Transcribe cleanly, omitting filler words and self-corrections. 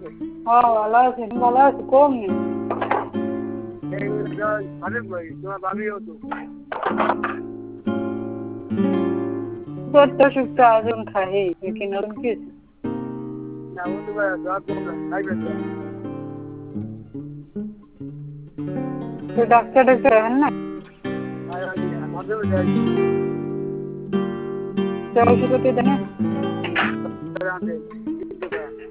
হ্যাঁ ভালো আছি, ভালো আছি। কম নেই তোর তো সুস্থ আজন খাই কি নরম কি তো ডাক্তার ডাক্তার হন না ওষুধ দেন